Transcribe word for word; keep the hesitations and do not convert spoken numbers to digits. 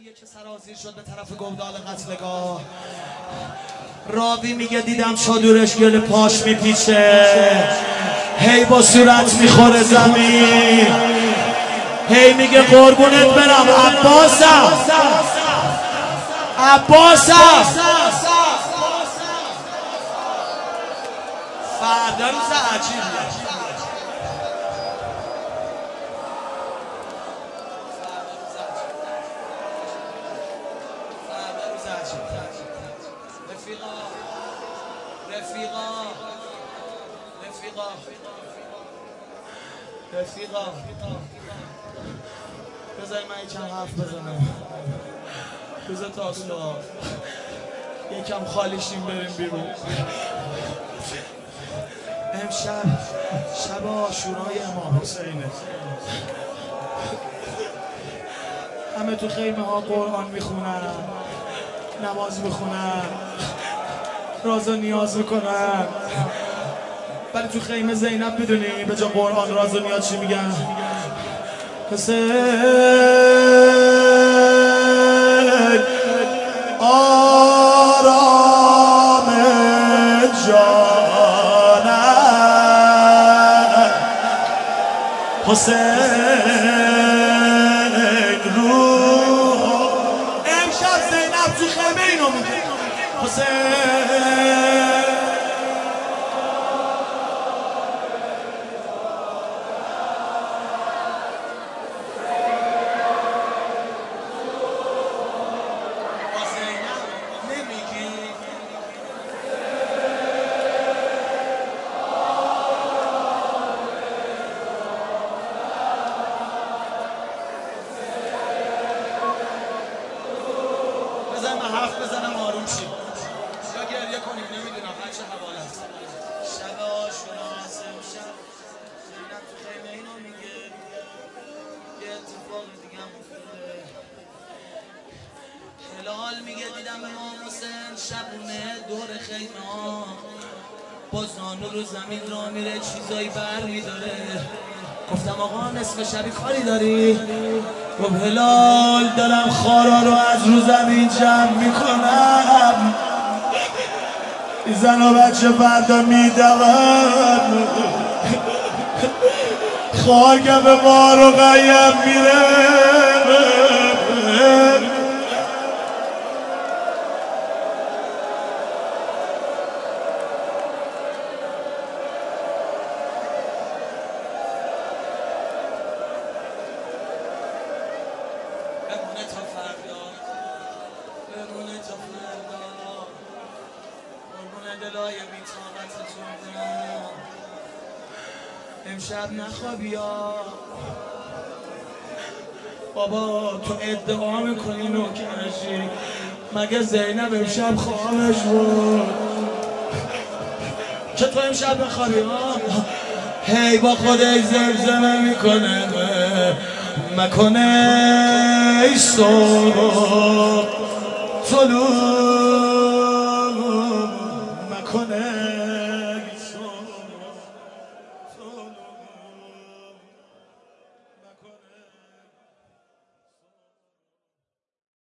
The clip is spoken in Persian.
شبیه که سرازیر شد به طرف گودال قتلگاه. راوی میگه دیدم چادرش گل پاش میپیچه، هی با صورت میخوره زمین، هی میگه قربونت برم عباسم عباسم. فردا روز عجیبیه. رفیقا رفیقا رفیقا بذاری من یکم حرف بزنم. بذار تاستا یکم خالیشیم بریم بیرون. امشب شب عاشورای امام حسینه. همه تو خیمه ها قرآن میخونن، نماز میخونن، راز و نیاز میکنن، ولی تو خیمه زینب میدونی به جا قرآن راز و نیاز چی میگن؟ حسین آرام جانم، حسین روح. امشب زینب تو خیمه اینو میگه حسین. حرف بزنم آروم شیم یا گریه کنیم نمیدونم هر چه حوالت. شب عاشوراست امشب زینب تو خیمه اینو میگه. یه اتفاق دیگه هم افتاده. هلال میگه دیدم امام حسین شبونه دور خیمه ها با زانو رو زمین را میره چیزایی بر میداره. گفتم آقا نصف شبی کاری داری؟ گفت هلال دارم خارا رو از رو زمین جمع میکنم، زن و بچه فردا میدون، خاک به بار و قیم میره. بمونه تا فردا، بمونه تا فردا، قربون دلای بی‌طاقتتون برم. امشب نخوابی ها بابا. تو ادعا میکنی نوکرشی، مگه زینب امشب خوابش بود که تو امشب نخوابی ها؟ هی با خودش زمزمه میکنه مکنه ای صبح طلوع